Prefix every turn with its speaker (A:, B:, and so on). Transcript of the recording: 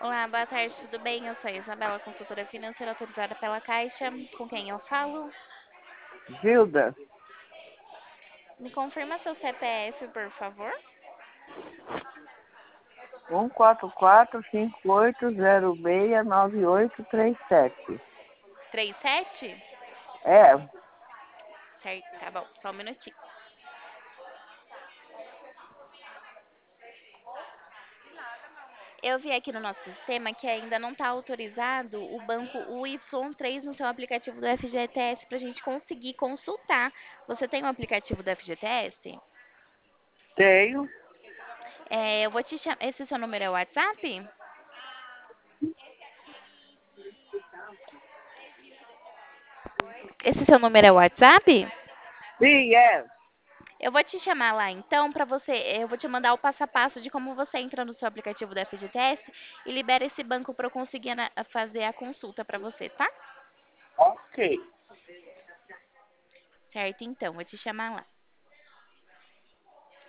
A: Olá, boa tarde, tudo bem? Eu sou a Isabela, consultora financeira autorizada pela Caixa. Com quem eu falo?
B: Gilda,
A: Me confirma seu CPF, por favor.
B: 14458069837.
A: 37?
B: É,
A: Certo, tá bom, só um minutinho. Eu vi aqui no nosso sistema que ainda não está autorizado o banco UY3 no seu aplicativo do FGTS para a gente conseguir consultar. Você tem o aplicativo do FGTS?
B: tenho.
A: Eu vou te chamar. Esse seu número é o WhatsApp? Esse seu número é o WhatsApp?
B: Sim, é.
A: Eu vou te chamar lá então para você, eu vou te mandar o passo a passo de como você entra no seu aplicativo da FGTS e libera esse banco para eu conseguir fazer a consulta para você, tá?
B: Ok.
A: Certo, então, vou te chamar lá.